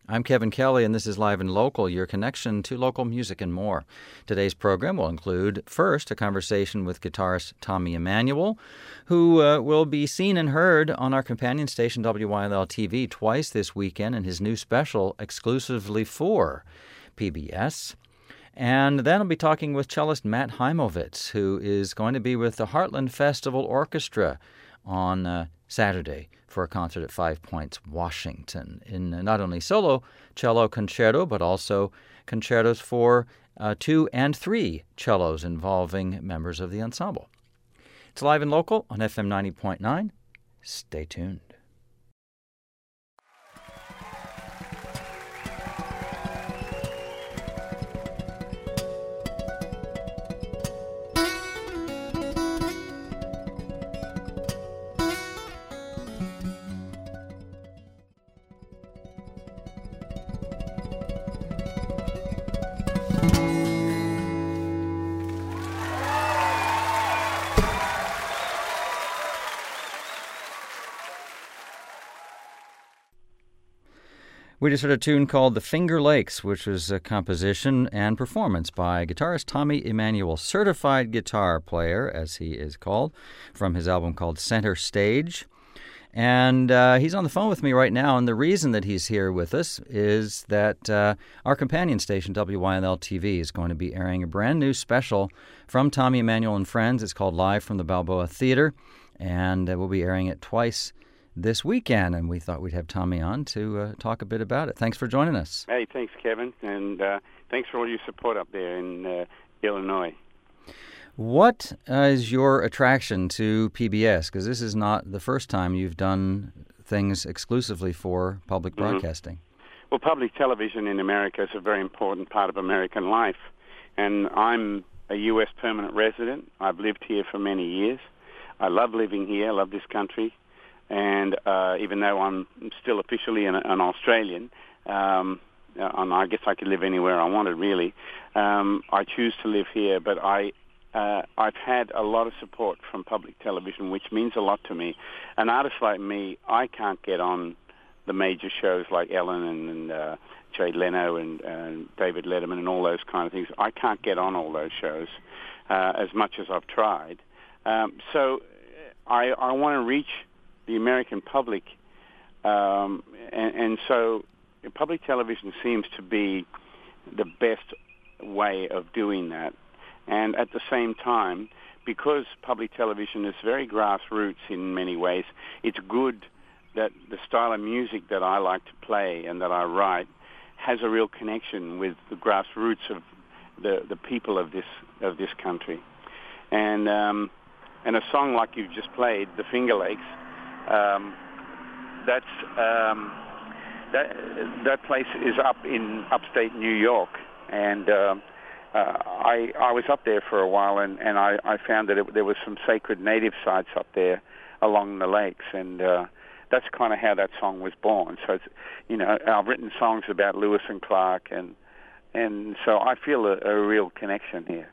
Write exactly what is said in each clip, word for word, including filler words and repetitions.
I'm Kevin Kelly, and this is Live and Local, your connection to local music and more. Today's program will include, first, a conversation with guitarist Tommy Emmanuel, who uh, will be seen and heard on our companion station W Y L L T V twice this weekend in his new special exclusively for P B S. And then I'll be talking with cellist Matt Heimovitz, who is going to be with the Heartland Festival Orchestra on uh, Saturday for a concert at Five Points, Washington, in uh, not only solo cello concerto, but also concertos for uh, two and three cellos involving members of the ensemble. It's Live and Local on F M ninety point nine. Stay tuned. We just heard a tune called The Finger Lakes, which was a composition and performance by guitarist Tommy Emmanuel, certified guitar player, as he is called, from his album called Center Stage. And uh, he's on the phone with me right now, and the reason that he's here with us is that uh, our companion station, W Y L L T V, is going to be airing a brand new special from Tommy Emmanuel and Friends. It's called Live from the Balboa Theater, and uh, we'll be airing it twice this weekend, and we thought we'd have Tommy on to uh, talk a bit about it. Thanks for joining us. Hey, thanks, Kevin, and uh, thanks for all your support up there in uh, Illinois. What uh, is your attraction to P B S? Because this is not the first time you've done things exclusively for public broadcasting. Mm-hmm. Well, public television in America is a very important part of American life, and I'm a U S permanent resident. I've lived here for many years. I love living here. I love this country. And uh, even though I'm still officially an, an Australian, um, and I guess I could live anywhere I wanted, really, um, I choose to live here. But I, uh, I've had a lot of support from public television, which means a lot to me. An artist like me, I can't get on the major shows like Ellen and, and uh, Jay Leno and, and David Letterman and all those kind of things. I can't get on all those shows uh, as much as I've tried. Um, so I, I want to reach the American public, um, and, and so public television seems to be the best way of doing that. And at the same time, because public television is very grassroots in many ways, it's good that the style of music that I like to play and that I write has a real connection with the grassroots of the, the people of this of this country. And um, and a song like you've just played, The Finger Lakes, Um, that's um, that that place is up in upstate New York, and uh, uh, I I was up there for a while, and, and I, I found that it, there was some sacred native sites up there along the lakes, and uh, that's kind of how that song was born. So it's, you know, I've written songs about Lewis and Clark, and and so I feel a, a real connection here.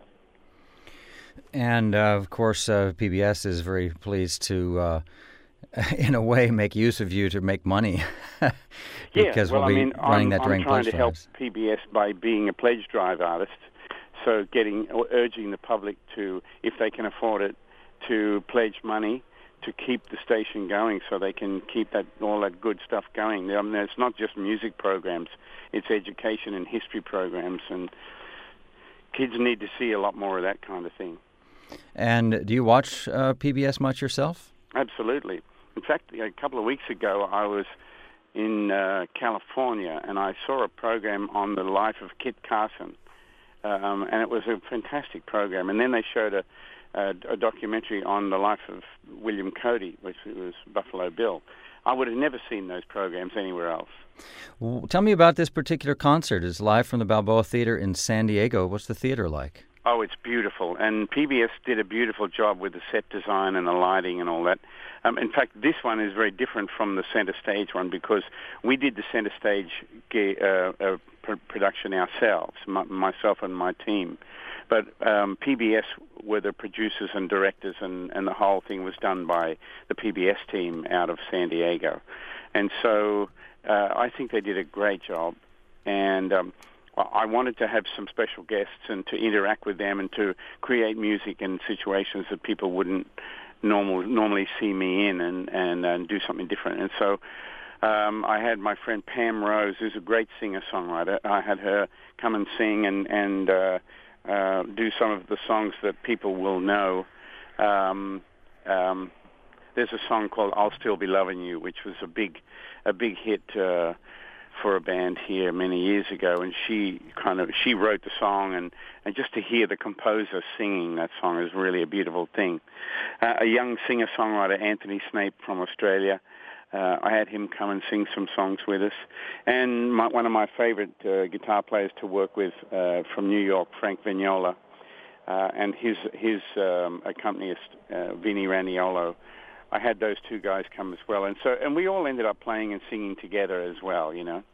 And uh, of course, uh, P B S is very pleased to, Uh in a way, make use of you to make money. Because yeah, well, we'll be I mean, running I'm, that during I'm trying pledge to help drives. P B S by being a pledge drive artist, so getting urging the public to, if they can afford it, to pledge money to keep the station going, so they can keep that all that good stuff going. I mean, it's not just music programs; it's education and history programs, and kids need to see a lot more of that kind of thing. And do you watch uh, P B S much yourself? Absolutely. In fact, a couple of weeks ago, I was in uh, California, and I saw a program on the life of Kit Carson, um, and it was a fantastic program. And then they showed a, a, a documentary on the life of William Cody, which was Buffalo Bill. I would have never seen those programs anywhere else. Well, tell me about this particular concert. It's live from the Balboa Theater in San Diego. What's the theater like? Oh, it's beautiful. And P B S did a beautiful job with the set design and the lighting and all that. Um, in fact, this one is very different from the Center Stage one because we did the Center Stage uh, uh, pr- production ourselves, my, myself and my team. But um, P B S were the producers and directors, and, and the whole thing was done by the P B S team out of San Diego. And so uh, I think they did a great job, and um, I wanted to have some special guests and to interact with them and to create music in situations that people wouldn't normal, normally see me in, and, and, and do something different. And so um, I had my friend Pam Rose, who's a great singer-songwriter. I had her come and sing and, and uh, uh, do some of the songs that people will know. Um, um, there's a song called "I'll Still Be Loving You," which was a big, a big hit uh, for a band here many years ago. And she kind of she wrote the song, and, and just to hear the composer singing that song is really a beautiful thing. Uh, a young singer-songwriter, Anthony Snape from Australia. Uh, I had him come and sing some songs with us. And my, one of my favorite uh, guitar players to work with uh, from New York, Frank Vignola, uh, and his his um, accompanist, uh, Vinnie Raniolo. I had those two guys come as well. And so, and we all ended up playing and singing together as well, you know.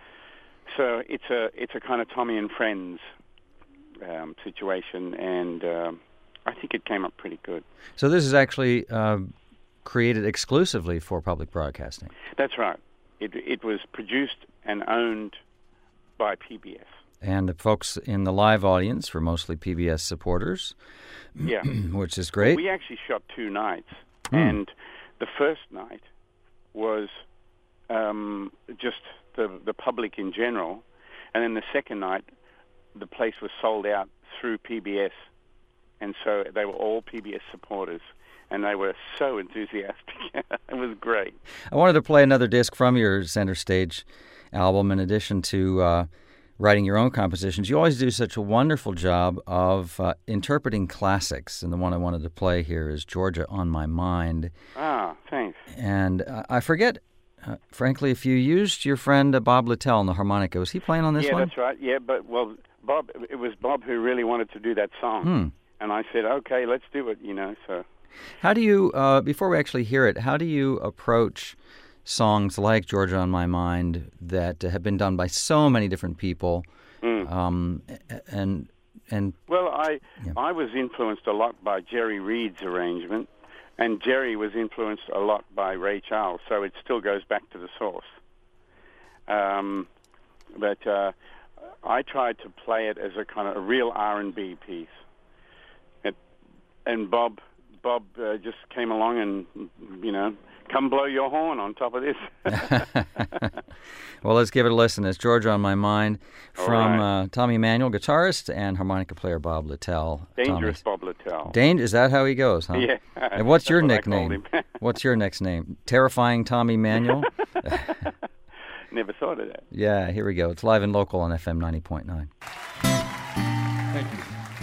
So it's a it's a kind of Tommy and Friends um, situation, and um, I think it came up pretty good. So this is actually uh, created exclusively for public broadcasting. That's right. It it was produced and owned by P B S. And the folks in the live audience were mostly P B S supporters. Yeah, which is great. Well, we actually shot two nights, mm. and the first night was um, just the the public in general, and then the second night, the place was sold out through P B S, and so they were all P B S supporters, and they were so enthusiastic. It was great. I wanted to play another disc from your Center Stage album, in addition to uh, writing your own compositions. You always do such a wonderful job of uh, interpreting classics, and the one I wanted to play here is Georgia on My Mind. Ah, thanks. And uh, I forget, uh, frankly, if you used your friend uh, Bob Littell on the harmonica. Was he playing on this yeah, one? Yeah, that's right. Yeah, but, well, Bob, it was Bob who really wanted to do that song. Hmm. And I said, okay, let's do it, you know, so... How do you, uh, before we actually hear it, how do you approach songs like Georgia on My Mind that have been done by so many different people? Mm. Um, and and Well, I yeah. I was influenced a lot by Jerry Reed's arrangement, and Jerry was influenced a lot by Ray Charles, so it still goes back to the source. Um, but uh, I tried to play it as a kind of a real R and B piece. It, and Bob... Bob uh, just came along and, you know, come blow your horn on top of this. Well, let's give it a listen. It's Georgia on My Mind from right. uh, Tommy Emmanuel, guitarist, and harmonica player Bob Littell. Dangerous Tommy. Bob Littell. Dan- is that how he goes, huh? Yeah. And what's your what nickname? What's your next name? Terrifying Tommy Emmanuel? Never thought of that. Yeah, here we go. It's live and local on F M ninety point nine. Thank you.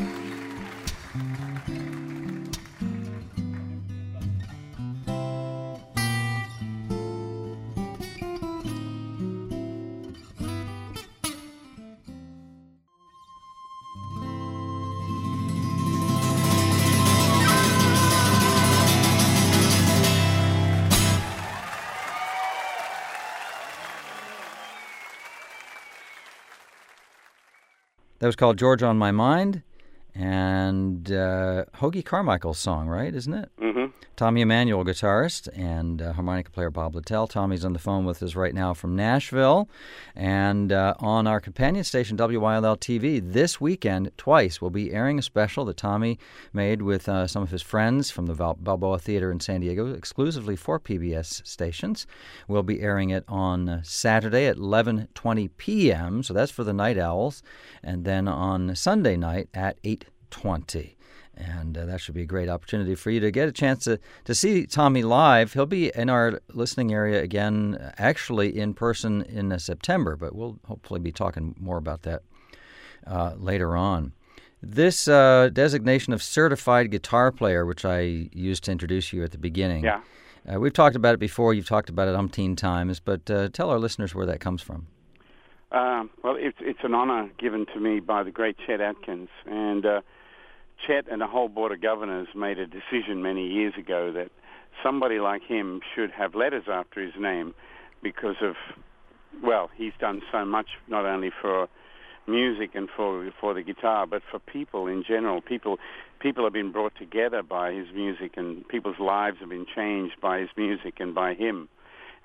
That was called Georgia on My Mind, and uh, Hoagy Carmichael's song, right, isn't it? Mm-hmm. Tommy Emmanuel, guitarist, and uh, harmonica player Bob Littell. Tommy's on the phone with us right now from Nashville. And uh, on our companion station, W Y L L T V, this weekend, twice, we'll be airing a special that Tommy made with uh, some of his friends from the Val- Balboa Theater in San Diego, exclusively for P B S stations. We'll be airing it on uh, Saturday at eleven twenty p.m., so that's for the Night Owls, and then on Sunday night at eight twenty. And uh, that should be a great opportunity for you to get a chance to, to see Tommy live. He'll be in our listening area again, actually in person in uh, September, but we'll hopefully be talking more about that uh, later on. This uh, designation of certified guitar player, which I used to introduce you at the beginning, Yeah. uh, we've talked about it before. You've talked about it umpteen times, but uh, tell our listeners where that comes from. Um, well, it's it's an honor given to me by the great Chet Atkins, and uh, Chet and the whole Board of Governors made a decision many years ago that somebody like him should have letters after his name because of, well, he's done so much not only for music and for for the guitar, but for people in general. People people have been brought together by his music, and people's lives have been changed by his music and by him.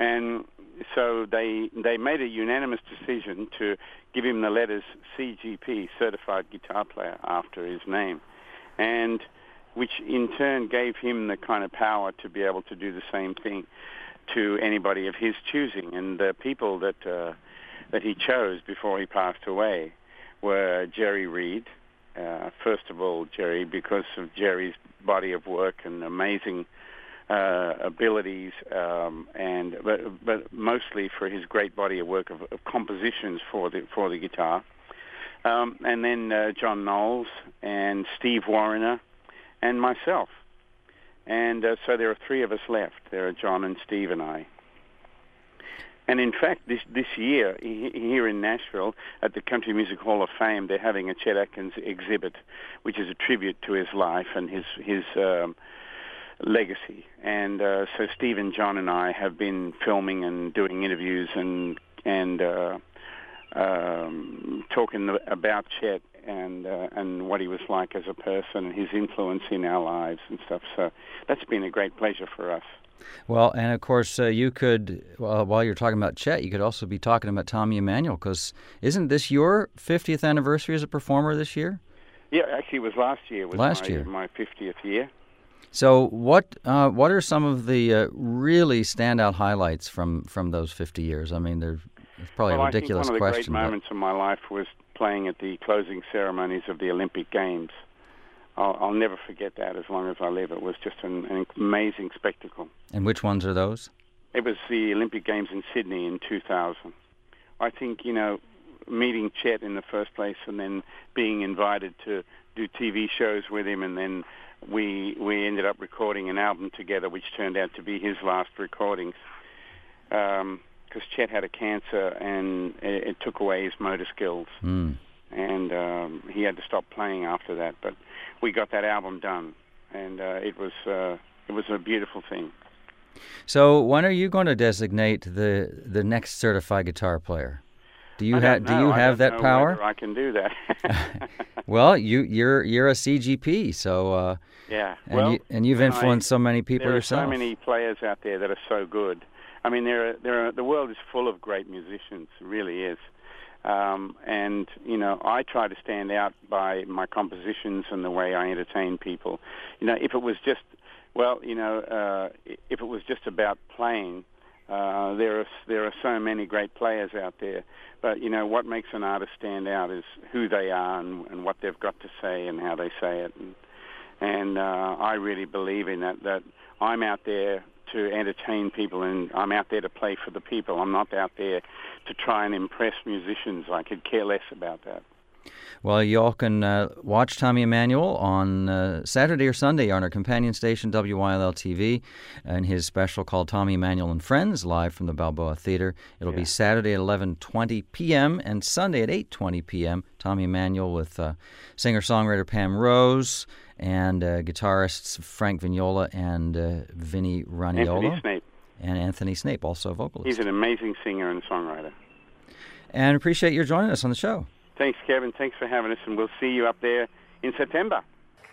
And so they they made a unanimous decision to give him the letters C G P, Certified Guitar Player, after his name, and which in turn gave him the kind of power to be able to do the same thing to anybody of his choosing. And the people that uh, that he chose before he passed away were Jerry Reed. Uh, first of all, Jerry, because of Jerry's body of work and amazing uh, abilities, um, and but, but mostly for his great body of work of, of compositions for the for the guitar. Um, and then uh, John Knowles and Steve Wariner and myself. And uh, so there are three of us left. There are John and Steve and I. And in fact, this this year, here in Nashville, at the Country Music Hall of Fame, they're having a Chet Atkins exhibit, which is a tribute to his life and his his um, legacy. And uh, so Steve and John and I have been filming and doing interviews and and uh, um, talking about Chet and uh, and what he was like as a person and his influence in our lives and stuff. So that's been a great pleasure for us. Well, and of course, uh, you could, well, while you're talking about Chet, you could also be talking about Tommy Emmanuel, because isn't this your fiftieth anniversary as a performer this year? Yeah, actually, it was last year. It was last my, year. my fiftieth year. So what uh, what are some of the uh, really standout highlights from, from those fifty years? I mean, there's probably well, a ridiculous I think one of the question. great moments of my life was playing at the closing ceremonies of the Olympic Games. I'll, I'll never forget that as long as I live. It was just an, an amazing spectacle. And which ones are those? It was the Olympic Games in Sydney in two thousand. I think, you know, meeting Chet in the first place and then being invited to do T V shows with him, and then we we ended up recording an album together, which turned out to be his last recordings. Because um, Chet had a cancer and it, it took away his motor skills. Mm. And um, he had to stop playing after that. But we got that album done, and uh, it was uh, it was a beautiful thing. So when are you going to designate the the next certified guitar player? Do you have do you I have don't that know power? whether I can do that. Well, you you're you're a C G P, so uh, yeah. and Well, you, and you've influenced I, so many people there yourself. There are so many players out there that are so good. I mean, there are, there are, the world is full of great musicians. It really is. Um, and, you know, I try to stand out by my compositions and the way I entertain people. You know, if it was just, well, you know, uh, if it was just about playing, uh, there are there are so many great players out there. But, you know, what makes an artist stand out is who they are and, and what they've got to say and how they say it. And, and uh, I really believe in that, that I'm out there to entertain people, and I'm out there to play for the people. I'm not out there to try and impress musicians. I could care less about that. Well, you all can uh, watch Tommy Emmanuel on uh, Saturday or Sunday on our companion station, W Y L L T V, and his special called Tommy Emmanuel and Friends, live from the Balboa Theater. It'll yeah. be Saturday at eleven twenty p.m. and Sunday at eight twenty p.m. Tommy Emmanuel with uh, singer-songwriter Pam Rose and uh, guitarists Frank Vignola and uh, Vinnie Raniolo. Anthony Snape. And Anthony Snape, also a vocalist. He's an amazing singer and songwriter. And appreciate your joining us on the show. Thanks, Kevin. Thanks for having us, and we'll see you up there in September.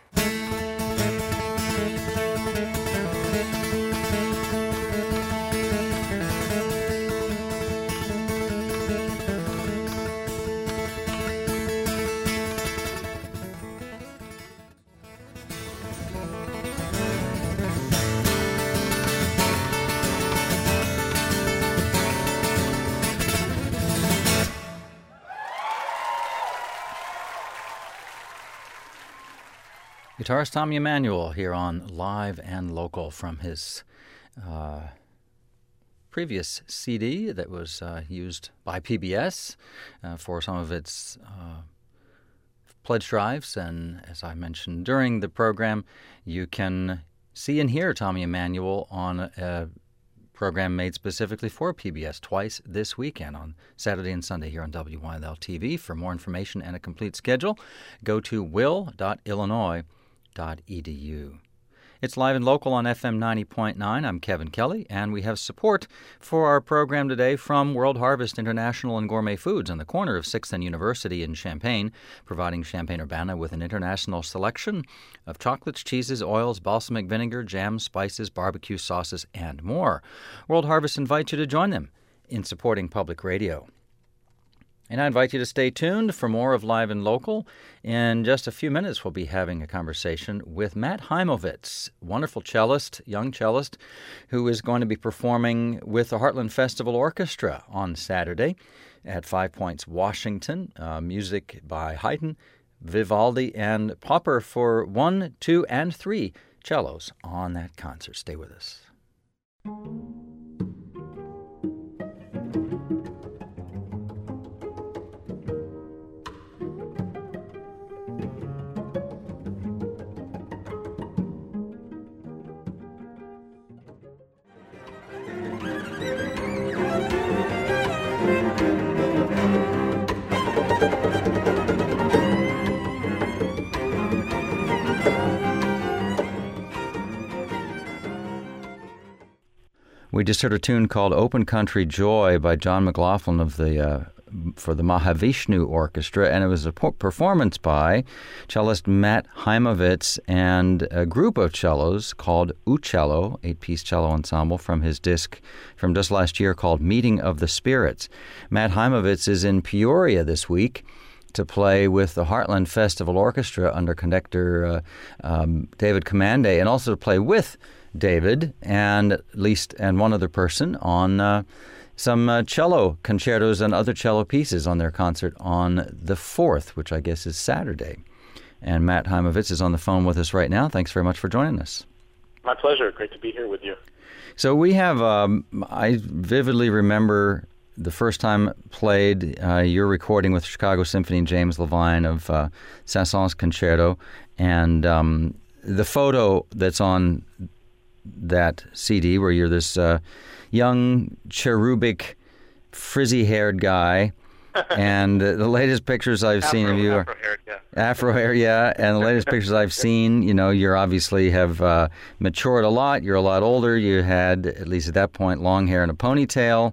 Guitarist Tommy Emmanuel here on Live and Local from his uh, previous C D that was uh, used by P B S uh, for some of its uh, pledge drives. And as I mentioned during the program, you can see and hear Tommy Emmanuel on a program made specifically for P B S twice this weekend on Saturday and Sunday here on W Y L L T V. For more information and a complete schedule, go to will dot illinois dot edu. It's Live and Local on F M ninety point nine. I'm Kevin Kelly, and we have support for our program today from World Harvest International and Gourmet Foods on the corner of sixth and University in Champaign, providing Champaign-Urbana with an international selection of chocolates, cheeses, oils, balsamic vinegar, jams, spices, barbecue sauces, and more. World Harvest invites you to join them in supporting public radio. And I invite you to stay tuned for more of Live and Local. In just a few minutes, we'll be having a conversation with Matt Heimovitz, wonderful cellist, young cellist, who is going to be performing with the Heartland Festival Orchestra on Saturday at Five Points, Washington. Uh, music by Haydn, Vivaldi, and Popper for one, two, and three cellos on that concert. Stay with us. We just heard a tune called Open Country Joy by John McLaughlin of the uh, for the Mahavishnu Orchestra, and it was a performance by cellist Matt Heimovitz and a group of cellos called Ucello, eight-piece cello ensemble from his disc from just last year called Meeting of the Spirits. Matt Heimovitz is in Peoria this week to play with the Heartland Festival Orchestra under conductor uh, um, David Commande, and also to play with David and at least and one other person on uh, some uh, cello concertos and other cello pieces on their concert on the fourth, which I guess is Saturday. And Matt Heimovitz is on the phone with us right now. Thanks very much for joining us. My pleasure. Great to be here with you. So we have, um, I vividly remember the first time played uh, your recording with Chicago Symphony and James Levine of uh, Saint-Saëns Concerto, and um, the photo that's on that C D where you're this uh, young, cherubic, frizzy-haired guy, and uh, the latest pictures I've Afro, seen of you are Afro-haired, yeah. Afro-hair, yeah, and the latest pictures I've seen, you know, you're obviously have uh, matured a lot. You're a lot older. You had, at least at that point, long hair and a ponytail,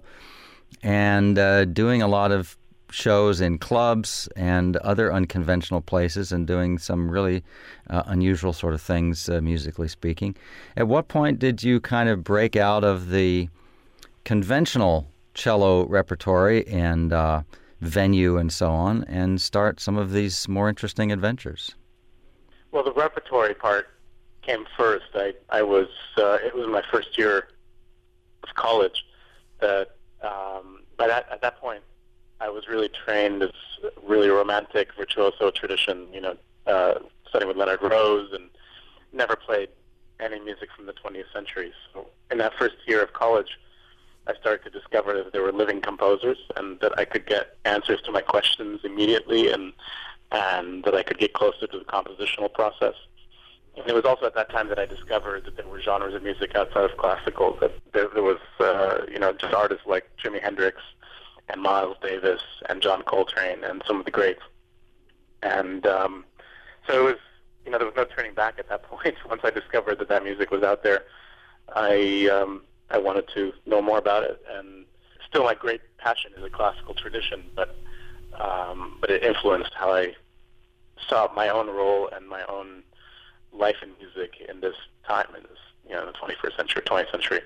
and uh, doing a lot of shows in clubs and other unconventional places and doing some really uh, unusual sort of things, uh, musically speaking. At what point did you kind of break out of the conventional cello repertory and uh, venue and so on and start some of these more interesting adventures? Well, the repertory part came first. I, I was, uh, it was my first year of college that, um, by that, at that point, I was really trained as really romantic virtuoso tradition, you know, uh, studying with Leonard Rose, and never played any music from the twentieth century. So in that first year of college, I started to discover that there were living composers and that I could get answers to my questions immediately, and and that I could get closer to the compositional process. And it was also at that time that I discovered that there were genres of music outside of classical, that there, there was, uh, you know, just artists like Jimi Hendrix and Miles Davis and John Coltrane and some of the greats. And um, so it was, you know, there was no turning back at that point. Once I discovered that that music was out there, I um, I wanted to know more about it. And still my great passion is a classical tradition, but um, but it influenced how I saw my own role and my own life in music in this time, in this, you know, the twenty-first century, twentieth century.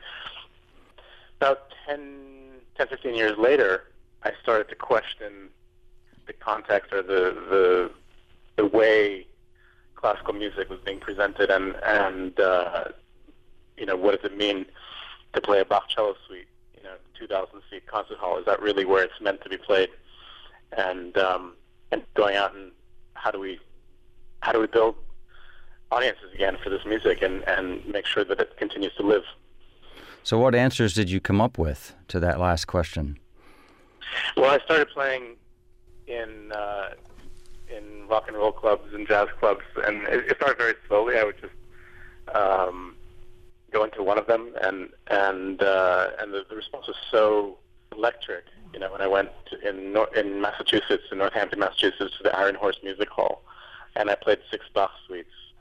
About ten, ten, fifteen years later, I started to question the context or the the, the way classical music was being presented, and and uh, you know, what does it mean to play a Bach cello suite, you know, two thousand seat concert hall? Is that really where it's meant to be played? And um, and going out and how do we how do we build audiences again for this music and, and make sure that it continues to live? So what answers did you come up with to that last question? Well, I started playing in uh, in rock and roll clubs and jazz clubs, and it, it started very slowly. I would just um, go into one of them, and and uh, and the, the response was so electric. You know, when I went to, in Nor- in Massachusetts, in Northampton, Massachusetts, to the Iron Horse Music Hall, and I played six Bach suites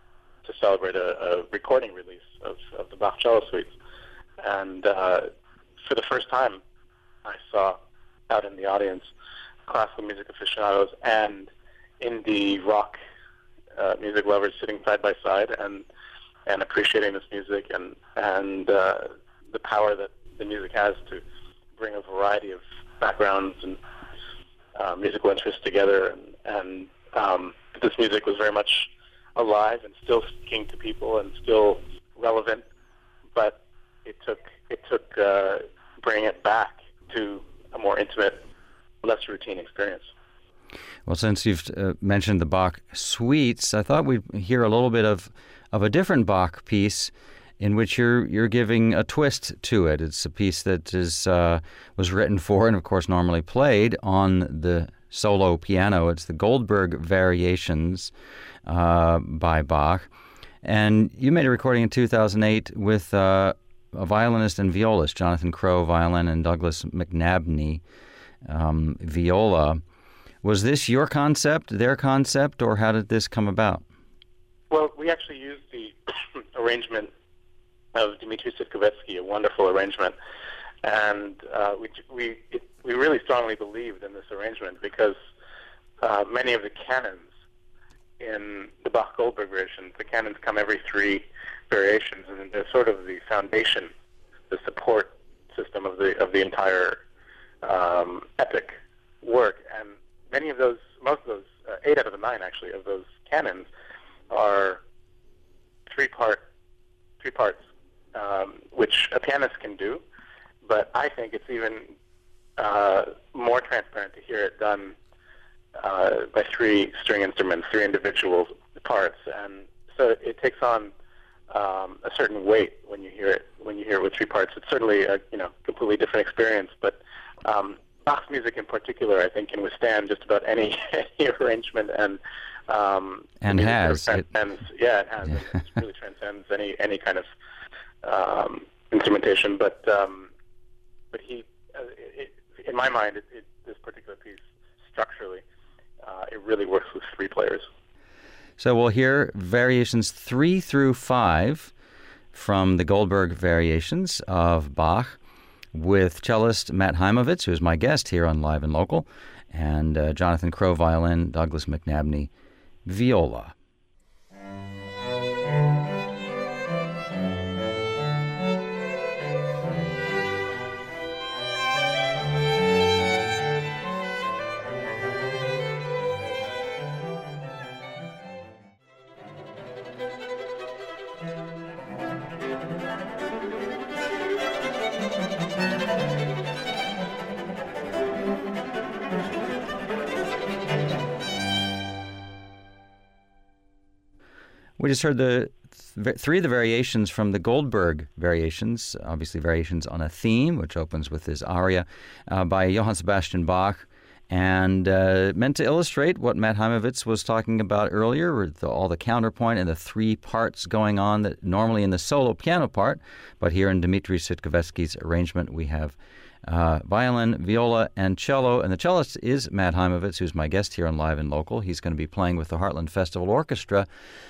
to celebrate a, a recording release of, of the Bach cello suites. And uh, for the first time, I saw out in the audience classical music aficionados and indie rock uh, music lovers sitting side by side and and appreciating this music and and uh, the power that the music has to bring a variety of backgrounds and uh, musical interests together. And, and um, this music was very much alive and still speaking to people and still relevant, but it took it took uh, bringing it back to a more intimate, less routine experience. Well, since you've uh, mentioned the Bach suites, I thought we'd hear a little bit of, of a different Bach piece in which you're you're giving a twist to it. It's a piece that is uh, was written for and, of course, normally played on the solo piano. It's the Goldberg Variations uh, by Bach. And you made a recording in two thousand eight with uh, a violinist and violist, Jonathan Crowe, violin, and Douglas McNabney, um, viola. Was this your concept, their concept, or how did this come about? Well, we actually used the arrangement of Dmitri Sitkovetsky, a wonderful arrangement, and uh, we we it, we really strongly believed in this arrangement because uh, many of the canons in the Bach Goldberg variations, the canons come every three variations, and they're sort of the foundation, the support system of the of the entire um, epic work. And many of those, most of those, uh, eight out of the nine actually of those canons are three-part, three parts, um, which a pianist can do. But I think it's even uh, more transparent to hear it done uh, by three string instruments, three individual parts, and so it takes on um, a certain weight when you hear it. When you hear it with three parts, it's certainly a you know completely different experience. But um, Bach's music in particular, I think, can withstand just about any, any arrangement, and um, and has transcends, it, yeah, it has. Yeah. It really transcends any any kind of um, instrumentation. But um, but he, uh, it, in my mind, it, it, this particular piece structurally, uh, it really works with three players. So we'll hear variations three through five from the Goldberg Variations of Bach, with cellist Matt Heimovitz, who is my guest here on Live and Local, and uh, Jonathan Crowe, violin, Douglas McNabney, viola. We just heard the th- three of the variations from the Goldberg Variations, obviously variations on a theme, which opens with this aria uh, by Johann Sebastian Bach, and uh, meant to illustrate what Matt Heimovitz was talking about earlier, with the, all the counterpoint and the three parts going on that normally in the solo piano part, but here in Dmitri Sitkovetsky's arrangement we have Uh, violin, viola, and cello. And the cellist is Matt Heimovitz, who's my guest here on Live and Local. He's going to be playing with the Heartland Festival Orchestra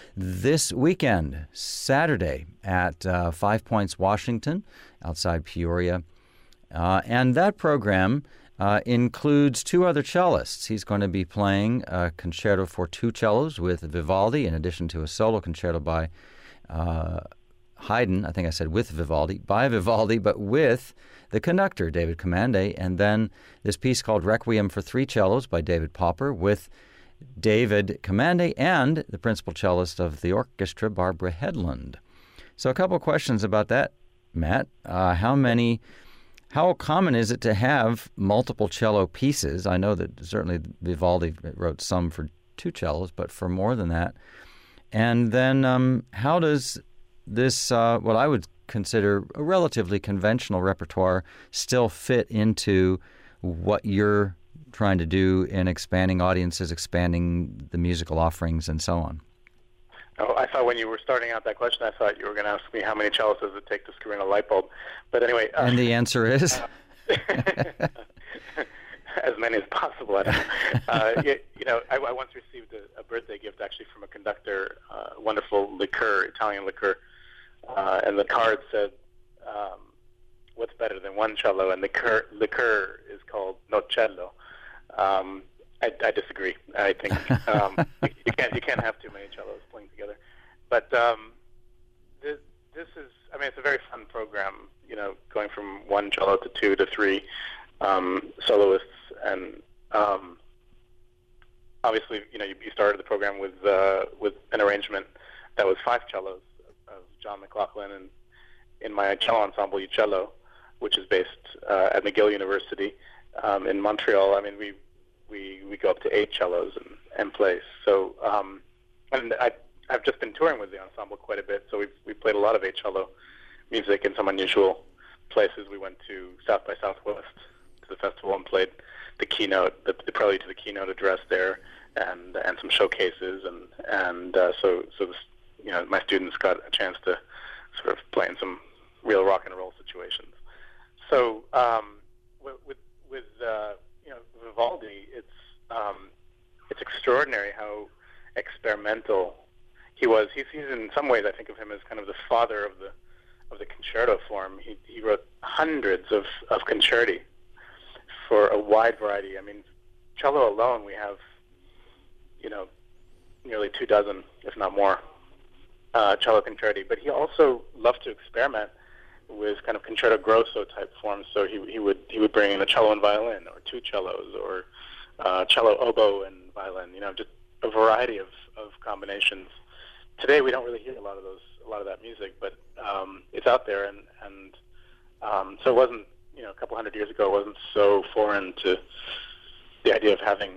this weekend, Saturday, at uh, Five Points, Washington, outside Peoria. Uh, and that program uh, includes two other cellists. He's going to be playing a concerto for two cellos with Vivaldi, in addition to a solo concerto by uh, Haydn. I think I said with Vivaldi, by Vivaldi, but with the conductor, David Commande, and then this piece called Requiem for Three Cellos by David Popper with David Commande and the principal cellist of the orchestra, Barbara Hedlund. So a couple of questions about that, Matt. Uh, how many, how common is it to have multiple cello pieces? I know that certainly Vivaldi wrote some for two cellos, but for more than that. And then um, how does this, uh, what I would consider a relatively conventional repertoire, still fit into what you're trying to do in expanding audiences, expanding the musical offerings, and so on? Oh, I thought when you were starting out that question, I thought you were going to ask me how many cellos does it take to screw in a light bulb. But anyway... Uh, and the answer is? Uh, as many as possible. I don't know. uh, you, you know, I, I once received a, a birthday gift actually from a conductor, uh, wonderful liqueur, Italian liqueur, uh, and the card said, um, "What's better than one cello?" And the liqueur, liqueur is called Nocello. Um, I, I disagree. I think um, you, you can't you can't have too many cellos playing together. But um, this, this is, I mean, it's a very fun program. You know, going from one cello to two to three um, soloists, and um, obviously, you know, you, you started the program with uh, with an arrangement that was five cellos of John McLaughlin and in my cello ensemble, Uccello, which is based uh, at McGill University um, in Montreal. I mean, we we we go up to eight cellos and, and play. So, um, and I I've just been touring with the ensemble quite a bit. So we've we played a lot of eight cello music in some unusual places. We went to South by Southwest to the festival and played the keynote, the, the prelude to the keynote address there, and and some showcases, and and uh, so so this, you know, my students got a chance to sort of play in some real rock and roll situations. So um, with with, with uh, you know, Vivaldi, it's um, it's extraordinary how experimental he was. He's, he's in some ways, I think of him as kind of the father of the of the concerto form. He he wrote hundreds of of concerti for a wide variety. I mean, cello alone, we have, you know, nearly two dozen, if not more, uh, cello concerti. But he also loved to experiment with kind of concerto grosso type forms. So he he would he would bring in a cello and violin, or two cellos, or uh, cello, oboe, and violin. You know, just a variety of, of combinations. Today we don't really hear a lot of those, a lot of that music, but um, it's out there, and and um, so it wasn't, you know, a couple hundred years ago, it wasn't so foreign to the idea of having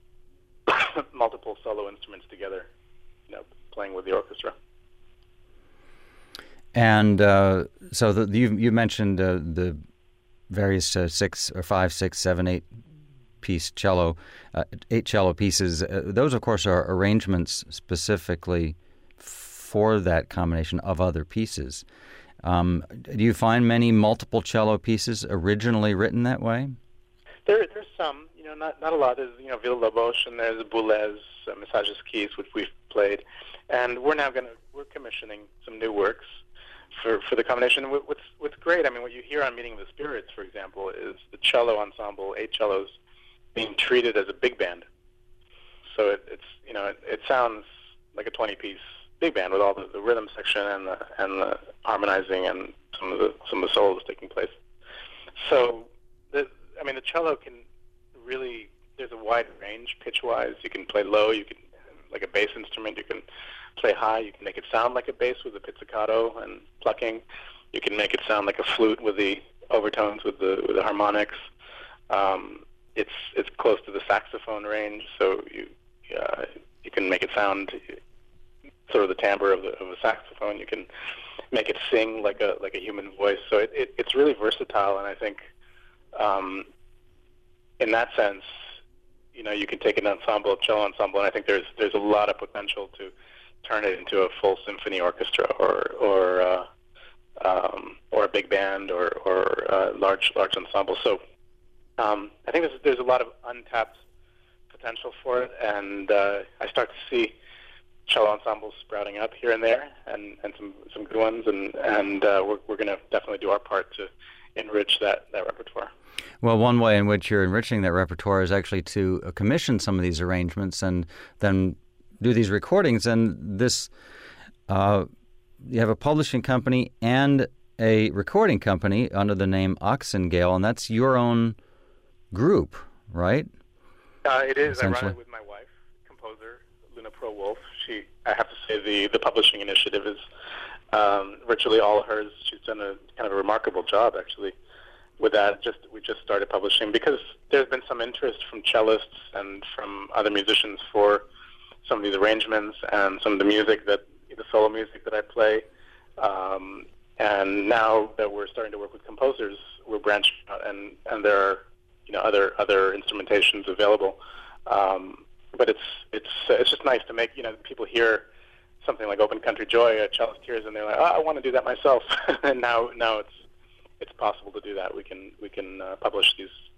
multiple solo instruments together, you know, playing with the orchestra. And uh, so the, you you mentioned uh, the various uh, six or five, six, seven, eight piece cello, uh, eight cello pieces. Uh, those, of course, are arrangements specifically for that combination of other pieces. Um, do you find many multiple cello pieces originally written that way? There, there's some, you know, not not a lot. There's, you know, Villa-Lobos, and there's Boulez, uh, Messages Keys, which we've played, and we're now going to we're commissioning some new works for for the combination. What's what's great, I mean, what you hear on Meeting of the Spirits, for example, is the cello ensemble, eight cellos, being treated as a big band. So it, it's, you know, it, it sounds like a twenty-piece big band with all the, the rhythm section and the and the harmonizing and some of the some of the solos taking place. So, the, I mean, the cello can really, there's a wide range pitch-wise. You can play low, you can, like a bass instrument, you can play high, you can make it sound like a bass with the pizzicato and plucking. You can make it sound like a flute with the overtones, with the with the harmonics. Um, it's it's close to the saxophone range, so you uh, you can make it sound sort of the timbre of the of a saxophone. You can make it sing like a like a human voice. So it, it it's really versatile, and I think um, in that sense, you know, you can take an ensemble, a cello ensemble, and I think there's there's a lot of potential to turn it into a full symphony orchestra, or or uh, um, or a big band, or or uh, large large ensemble. So um, I think there's there's a lot of untapped potential for it, and uh, I start to see cello ensembles sprouting up here and there, and, and some, some good ones, and and uh, we're we're going to definitely do our part to enrich that, that repertoire. Well, one way in which you're enriching that repertoire is actually to commission some of these arrangements and then do these recordings. And this, uh, you have a publishing company and a recording company under the name Oxengale, and that's your own group, right? Uh, it is. I run it with my wife, composer Luna Pro-Wolf. She, I have to say, the, the publishing initiative is um, virtually all hers. She's done a kind of a remarkable job, actually, with that. Just we just started publishing because there's been some interest from cellists and from other musicians for some of these arrangements and some of the music that the solo music that I play. Um, and now that we're starting to work with composers, we're branching out, and, and there are, you know, other other instrumentations available. Um, but it's it's uh, it's just nice to make, you know, people hear something like Open Country Joy, a cellist hears, and they're like, oh, I want to do that myself. And now now it's it's possible to do that. We can we can uh, publish these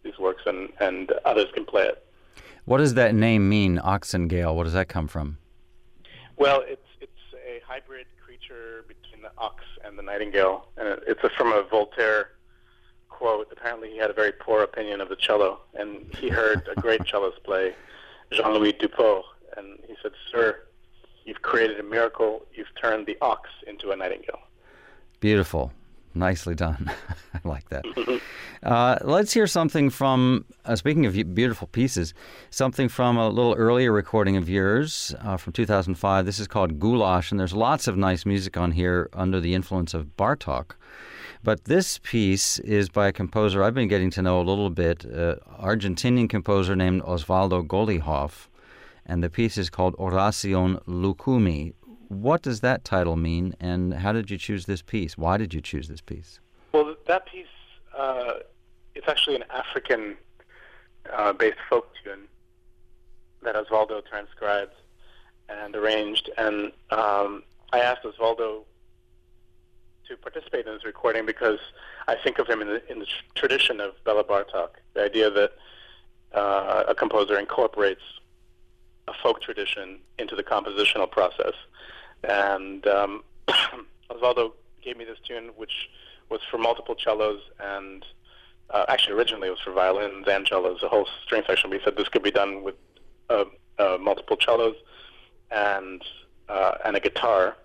these works, and, and others can play it. What does that name mean, Oxengale? What does that come from? Well, it's it's a hybrid creature between the ox and the nightingale, and it, it's a, from a Voltaire quote. Apparently, he had a very poor opinion of the cello, and he heard a great cellist play, Jean-Louis Dupont, and he said, "Sir, you've created a miracle. You've turned the ox into a nightingale." Beautiful. Nicely done. I like that. Uh, let's hear something from, uh, speaking of beautiful pieces, something from a little earlier recording of yours uh, from two thousand five. This is called Goulash, and there's lots of nice music on here under the influence of Bartók. But this piece is by a composer I've been getting to know a little bit, uh, Argentinian composer named Osvaldo Golijov, and the piece is called Oración Lucumi. What does that title mean, and how did you choose this piece? Why did you choose this piece? Well, that piece, uh, it's actually an African-based uh, folk tune that Osvaldo transcribed and arranged. And um, I asked Osvaldo to participate in this recording because I think of him in the, in the tr- tradition of Bela Bartók, the idea that uh, a composer incorporates a folk tradition into the compositional process. And um, Osvaldo gave me this tune, which was for multiple cellos, and uh, actually originally it was for violins and cellos, a whole string section. But he said this could be done with uh, uh, multiple cellos and uh, and a guitar.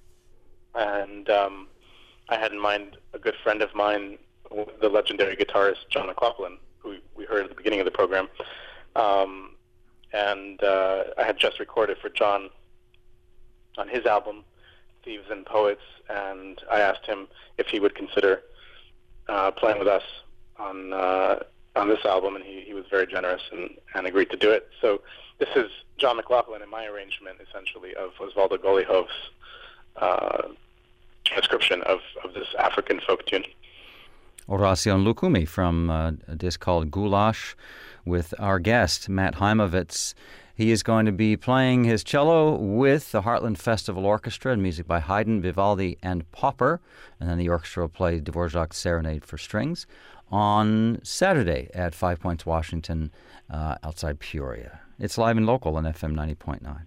And um, I had in mind a good friend of mine, the legendary guitarist John McLaughlin, who we heard at the beginning of the program. Um, and uh, I had just recorded for John on his album, Thieves and Poets, and I asked him if he would consider uh, playing with us on uh, on this album, and he, he was very generous and, and agreed to do it. So this is John McLaughlin in my arrangement, essentially, of Osvaldo Golijov's uh, transcription of, of this African folk tune. Oración Lucumi from uh, a disc called Goulash with our guest, Matt Heimovitz. He is going to be playing his cello with the Heartland Festival Orchestra and music by Haydn, Vivaldi, and Popper. And then the orchestra will play Dvorak's Serenade for Strings on Saturday at Five Points, Washington, uh, outside Peoria. It's live and local on F M ninety point nine.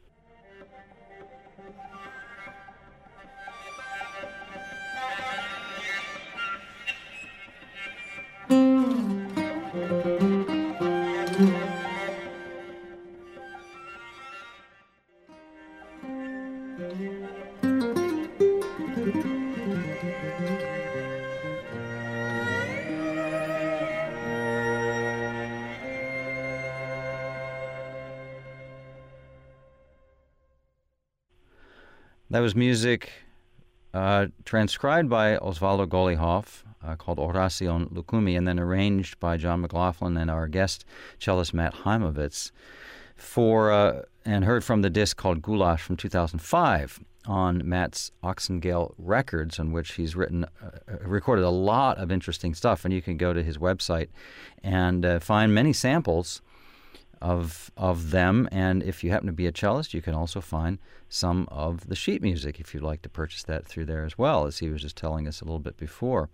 That was music uh, transcribed by Osvaldo Golijov, uh, called Oración Lucumi, and then arranged by John McLaughlin and our guest cellist Matt Heimovitz, for uh, and heard from the disc called Goulash from two thousand five on Matt's Oxengale Records, on which he's written, uh, recorded a lot of interesting stuff, and you can go to his website and uh, find many samples of of them, and if you happen to be a cellist, you can also find some of the sheet music if you'd like to purchase that through there as well, as he was just telling us a little bit before.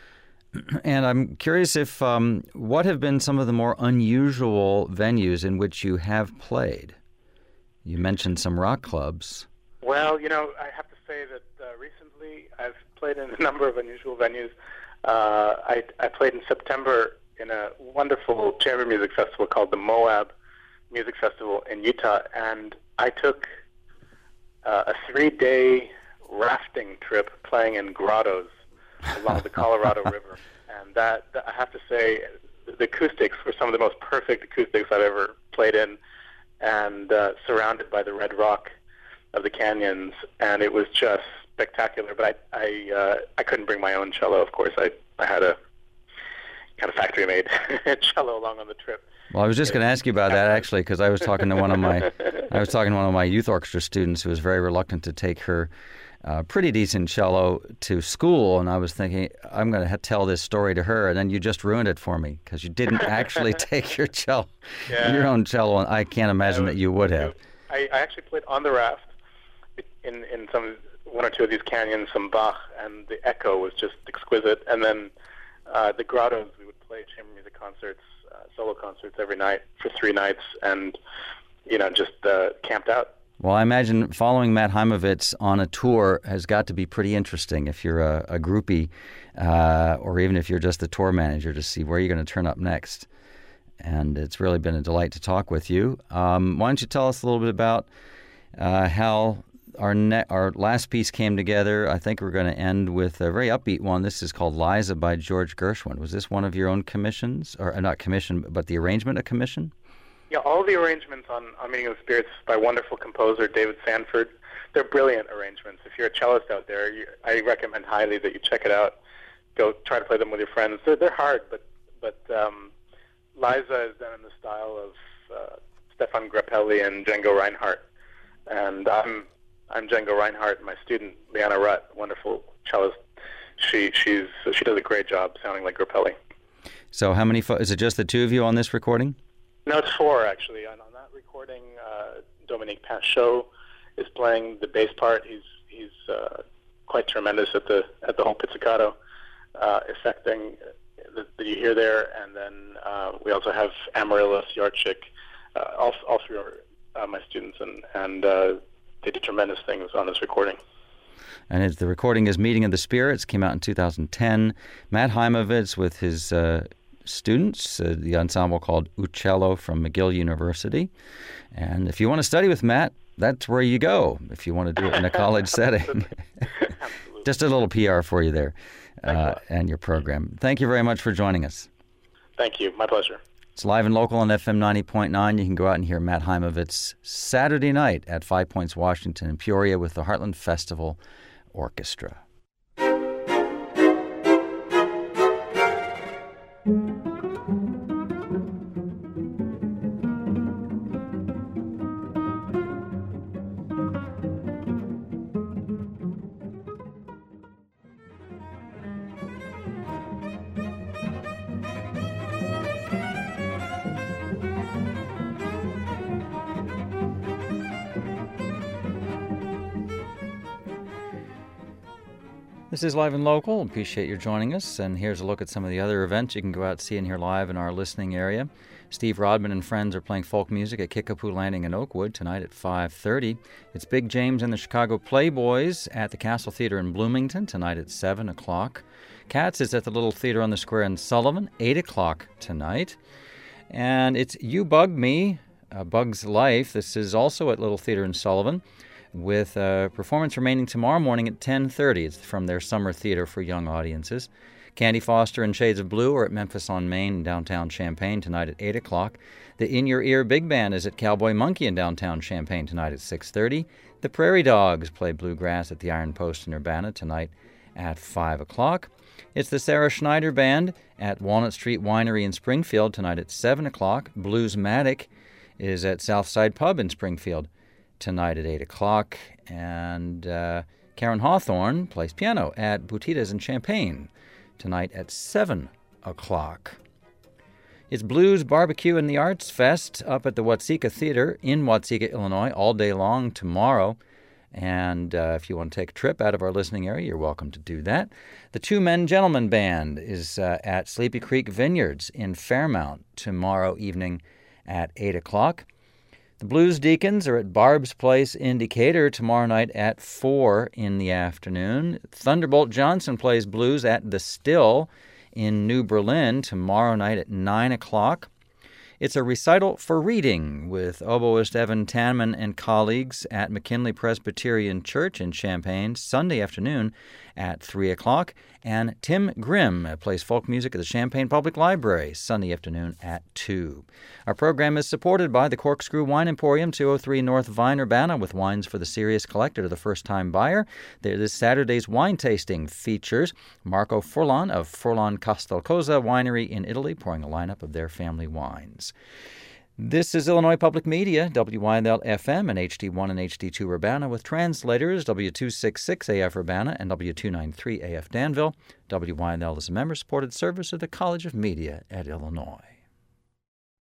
And I'm curious if um, what have been some of the more unusual venues in which you have played? You mentioned some rock clubs. Well, you know, I have to say that uh, recently I've played in a number of unusual venues. Uh, I, I played in September in a wonderful chamber music festival called the Moab Music Festival in Utah, and I took uh, a three-day rafting trip playing in grottos along the Colorado River. And that, that, I have to say, the acoustics were some of the most perfect acoustics I've ever played in, and uh, surrounded by the red rock of the canyons, and it was just spectacular. But I I, uh, I couldn't bring my own cello, of course. I, I had a kind of factory-made cello along on the trip. Well, I was just going to ask you about that, actually, because I was talking to one of my I was talking to one of my youth orchestra students who was very reluctant to take her uh, pretty decent cello to school, and I was thinking, I'm going to ha- tell this story to her, and then you just ruined it for me, because you didn't actually take your cello, yeah. your own cello, and I can't imagine that you would have. I, I actually played on the raft in, in some one or two of these canyons, some Bach, and the echo was just exquisite, and then uh, the grottos we would play chamber music concerts, uh, solo concerts every night for three nights, and you know, just uh, camped out. Well, I imagine following Matt Heimovitz on a tour has got to be pretty interesting if you're a, a groupie, uh, or even if you're just the tour manager, to see where you're going to turn up next. And it's really been a delight to talk with you. Um, why don't you tell us a little bit about uh, how our ne- our last piece came together? I think we're going to end with a very upbeat one. This is called Liza by George Gershwin. Was this one of your own commissions? Or uh, not commission, but the arrangement a commission? Yeah, all the arrangements on, on Meeting of the Spirits by wonderful composer David Sanford. They're brilliant arrangements. If you're a cellist out there, you, I recommend highly that you check it out. Go try to play them with your friends. They're, they're hard, but but um, Liza is done in the style of uh, Stefan Grappelli and Django Reinhardt. And I'm I'm Django Reinhardt, and my student Leanna Rutt, wonderful cellist. She she's she does a great job sounding like Grappelli. So how many? Fo- is it just the two of you on this recording? No, it's four, actually. On, on that recording, uh, Dominique Panchot is playing the bass part. He's he's uh, quite tremendous at the at the whole pizzicato uh, effecting that, that you hear there. And then uh, we also have Amaryllis Yarchik. Uh, all, all three are uh, my students, and, and uh, they did tremendous things on this recording. And it's, the recording is Meeting of the Spirits, came out in two thousand ten. Matt Heimovitz with his Uh, students, uh, the ensemble called Uccello from McGill University. And if you want to study with Matt, that's where you go if you want to do it in a college setting. Just a little P R for you there uh, and your program. Thank you very much for joining us. Thank you. My pleasure. It's live and local on F M ninety point nine. You can go out and hear Matt Heimovitz Saturday night at Five Points, Washington in Peoria with the Heartland Festival Orchestra. This is Live and Local. Appreciate you joining us. And here's a look at some of the other events you can go out and see and hear live in our listening area. Steve Rodman and friends are playing folk music at Kickapoo Landing in Oakwood tonight at five thirty. It's Big James and the Chicago Playboys at the Castle Theater in Bloomington tonight at seven o'clock. Cats is at the Little Theater on the Square in Sullivan, eight o'clock tonight. And it's You Bug Me, A Bug's Life. This is also at Little Theater in Sullivan, with a performance remaining tomorrow morning at ten thirty. It's from their summer theater for young audiences. Candy Foster and Shades of Blue are at Memphis on Main in downtown Champaign tonight at eight o'clock. The In Your Ear Big Band is at Cowboy Monkey in downtown Champaign tonight at six thirty. The Prairie Dogs play bluegrass at the Iron Post in Urbana tonight at five o'clock. It's the Sarah Schneider Band at Walnut Street Winery in Springfield tonight at seven o'clock. Bluesmatic is at Southside Pub in Springfield tonight at eight o'clock. And uh, Karen Hawthorne plays piano at Boutitas in Champaign tonight at seven o'clock. It's Blues, Barbecue, and the Arts Fest up at the Watseka Theater in Watseka, Illinois, all day long tomorrow. And uh, if you want to take a trip out of our listening area, you're welcome to do that. The Two Men Gentlemen Band is uh, at Sleepy Creek Vineyards in Fairmount tomorrow evening at eight o'clock. The Blues Deacons are at Barb's Place in Decatur tomorrow night at four in the afternoon. Thunderbolt Johnson plays blues at The Still in New Berlin tomorrow night at nine o'clock. It's a recital for reading with oboist Evan Tanman and colleagues at McKinley Presbyterian Church in Champaign Sunday afternoon at three o'clock. And Tim Grimm plays folk music at the Champaign Public Library Sunday afternoon at two. Our program is supported by the Corkscrew Wine Emporium, two oh three North Vine, Urbana, with wines for the serious collector to the first-time buyer. This Saturday's wine tasting features Marco Furlan of Furlan Castelcosa Winery in Italy, pouring a lineup of their family wines. This is Illinois Public Media, W Y L F M and H D one and H D two Urbana, with translators W two sixty-six A F Urbana and W two ninety-three A F Danville. W Y L is a member-supported service of the College of Media at Illinois.